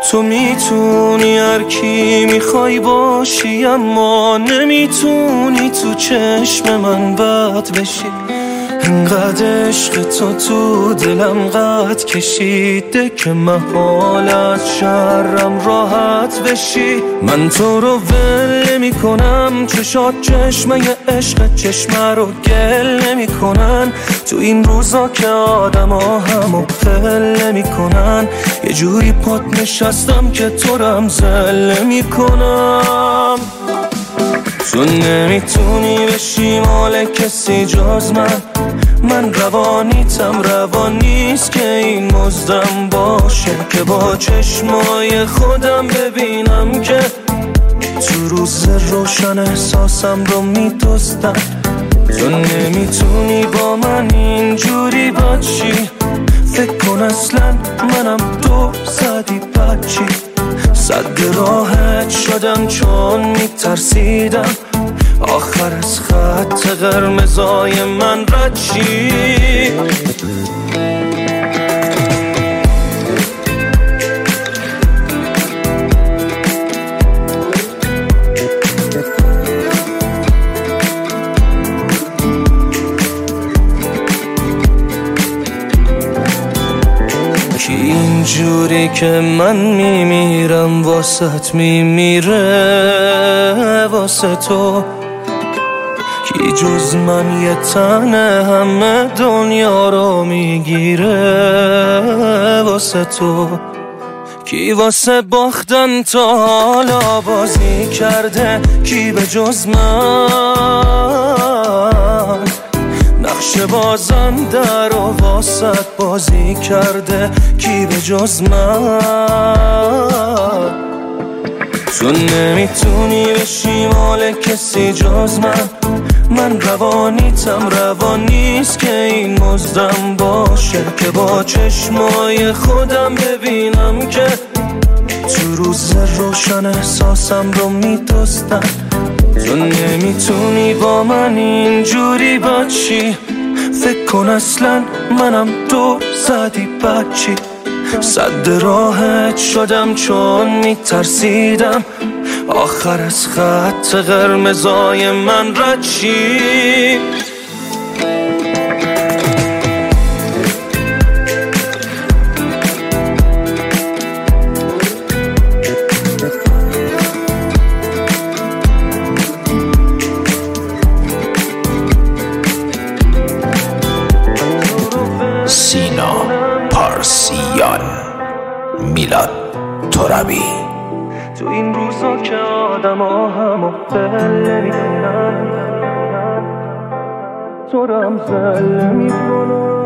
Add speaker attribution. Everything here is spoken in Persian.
Speaker 1: تو میتونی هر کی میخوای باشی، اما نمیتونی تو چشم من بد بشی. انقدر عشق تو دلم قد کشیده که محال از شرم راحت بشی. من تو رو ول نمی کنم، چشات چشمه عشق چشمه رو گل نمی کنن. تو این روزا که آدم ها همو پل نمی کنن، یه جوری پات نشستم که تو رم زل نمی کنم. تو نمیتونی بشی مال کسی جز من روانیتم، روان نیست که این مزدم باشه که با چشمای خودم ببینم که تو روز روشن احساسم رو میدزدن. تو نمیتونی با من اینجوری باشی، فکر کن اصلا منم تو زدی بچی. صد راحت شدم چون میترسیدم آخر از خط قرمزای من رد شی. کی اینجوری که من میمیرم واسط میمیره واسه تو، کی جز من یه تنه همه دنیا رو میگیره واسه تو. کی واسه باختن تا حالا بازی کرده، کی به جز من نقش بازنده رو واسط بازی کرده، کی به جز من. تو نمیتونی بشی مال کسی جز من روانیتم، روان نیست که این مزدم باشه که با چشمای خودم ببینم که تو روز روشن احساسم رو میدزدن. تو نمیتونی با من اینجوری باشی، فکر کن اصلا منم تو زدی بچی. صد راحت شدم چون میترسیدم آخر از خط قرمزای من رد شی.
Speaker 2: سینا پارسیان، میلاد ترابی.
Speaker 1: تو این روزا که آدم ها همو پل میکنن، تو رم زل میکنن.